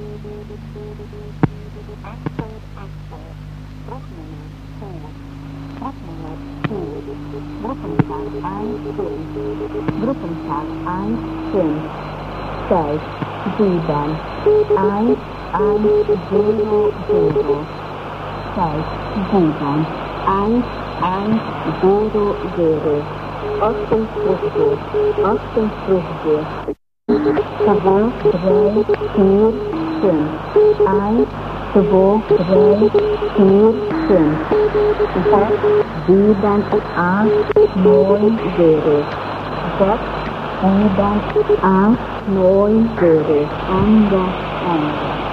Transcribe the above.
Gruppenzahl 1, 5, 6, 7, 1, 1, 0, 0, 6, 7, 1, 1, 0, 0, 58, 58, 2, 3, 4, 5, 1, 2, 3, 4, 5, 6, 7, 8, 9, 0, 6, 7, 8, 9, 0, Ende, Ende.